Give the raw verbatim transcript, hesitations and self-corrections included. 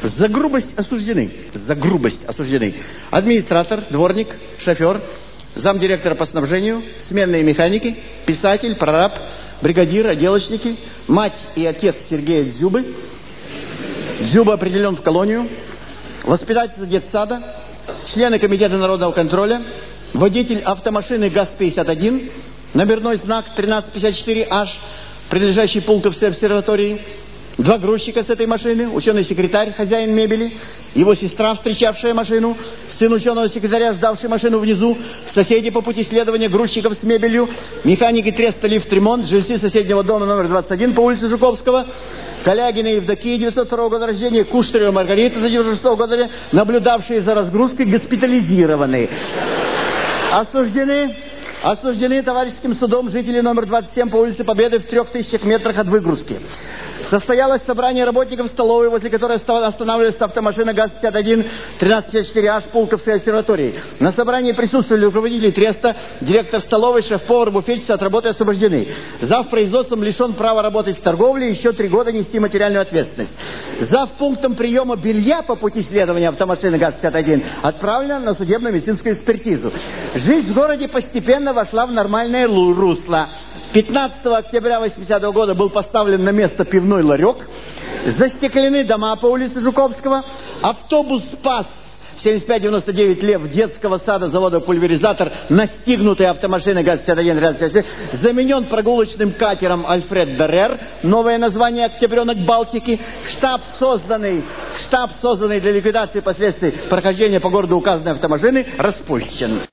За грубость осуждены. За грубость осуждены. Администратор, дворник, шофер, замдиректора по снабжению, сменные механики, писатель, прораб, бригадир, отделочники, мать и отец Сергея Дзюбы. Дзюба определен в колонию. Воспитательница детсада, члены комитета народного контроля, водитель автомашины ГАЗ пятьдесят один, номерной знак тринадцать пятьдесят четыре аш, принадлежащий Пулковской обсерватории, два грузчика с этой машины, ученый-секретарь, хозяин мебели, его сестра, встречавшая машину, сын ученого-секретаря, ждавший машину внизу, соседи по пути следования грузчиков с мебелью, механики треста лифт-ремонт, жильцы соседнего дома номер двадцать один по улице Жуковского, Калягина Евдокия, девятьсот второго года рождения, Куштарева Маргарита, девяносто шестого года рождения, наблюдавшие за разгрузкой, госпитализированы. Осуждены, осуждены товарищеским судом жители номер двадцать семь по улице Победы в трех тысячах метрах от выгрузки. Состоялось собрание работников столовой, возле которой останавливалась автомашина ГАЗ-пятьдесят один, тринадцать пятьдесят четыре аш Пулковской обсерватории. На собрании присутствовали руководители треста, директор столовой, шеф-повар, буфетчица, от работы освобождены. Зав. Производством лишен права работать в торговле, еще три года нести материальную ответственность. Зав. Пунктом приема белья по пути следования автомашины ГАЗ-пятьдесят один отправлена на судебно-медицинскую экспертизу. Жизнь в городе постепенно вошла в нормальное русло. пятнадцатого октября восьмидесятого года был поставлен на место пивной ларек, застеклены дома по улице Жуковского, автобус «Спас» семьдесят пять девяносто девять Лев детского сада завода «Пульверизатор», настигнутый автомашиной ГАЗ-пятьдесят один, заменен прогулочным катером «Альфред Даррер», новое название «Октябренок Балтики», штаб созданный, штаб, созданный для ликвидации последствий прохождения по городу указанной автомашины, распущен.